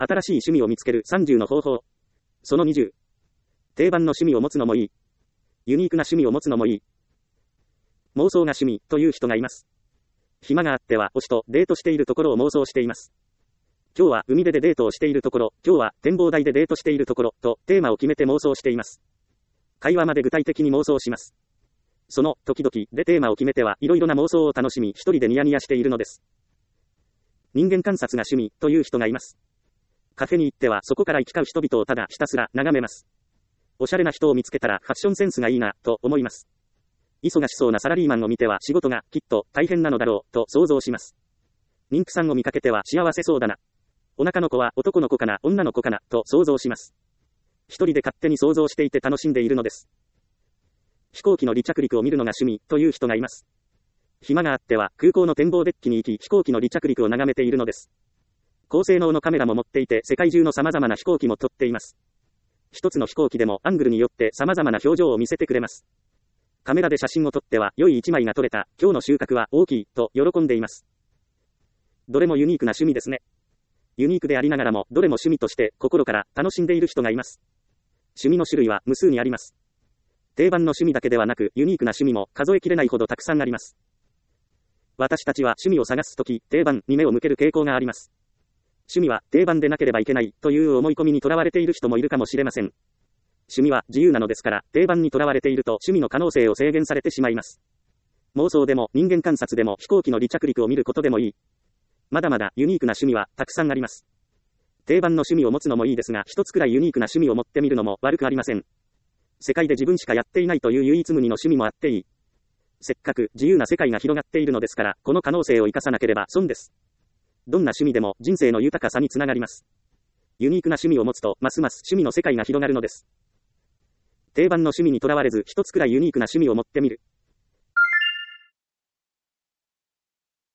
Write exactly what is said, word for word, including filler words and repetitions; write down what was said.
新しい趣味を見つけるさんじゅうの方法。そのにじゅう。定番の趣味を持つのもいい。ユニークな趣味を持つのもいい。妄想が趣味という人がいます。暇があっては推しとデートしているところを妄想しています。今日は海辺でデートをしているところ、今日は展望台でデートしているところとテーマを決めて妄想しています。会話まで具体的に妄想します。その時々でテーマを決めてはいろいろな妄想を楽しみ一人でニヤニヤしているのです。人間観察が趣味という人がいます。カフェに行ってはそこから行き交う人々をただひたすら眺めます。おしゃれな人を見つけたらファッションセンスがいいなと思います。忙しそうなサラリーマンを見ては仕事がきっと大変なのだろうと想像します。妊婦さんを見かけては幸せそうだな。お腹の子は男の子かな女の子かなと想像します。一人で勝手に想像していて楽しんでいるのです。飛行機の離着陸を見るのが趣味という人がいます。暇があっては空港の展望デッキに行き飛行機の離着陸を眺めているのです。高性能のカメラも持っていて世界中の様々な飛行機も撮っています。一つの飛行機でもアングルによって様々な表情を見せてくれます。カメラで写真を撮っては良い一枚が撮れた、今日の収穫は大きいと喜んでいます。どれもユニークな趣味ですね。ユニークでありながらもどれも趣味として心から楽しんでいる人がいます。趣味の種類は無数にあります。定番の趣味だけではなくユニークな趣味も数えきれないほどたくさんあります。私たちは趣味を探すとき定番に目を向ける傾向があります。趣味は定番でなければいけないという思い込みにとらわれている人もいるかもしれません。趣味は自由なのですから定番にとらわれていると趣味の可能性を制限されてしまいます。妄想でも人間観察でも飛行機の離着陸を見ることでもいい。まだまだユニークな趣味はたくさんあります。定番の趣味を持つのもいいですが一つくらいユニークな趣味を持ってみるのも悪くありません。世界で自分しかやっていないという唯一無二の趣味もあっていい。せっかく自由な世界が広がっているのですからこの可能性を生かさなければ損です。どんな趣味でも人生の豊かさにつながります。ユニークな趣味を持つとますます趣味の世界が広がるのです。定番の趣味にとらわれず一つくらいユニークな趣味を持ってみる。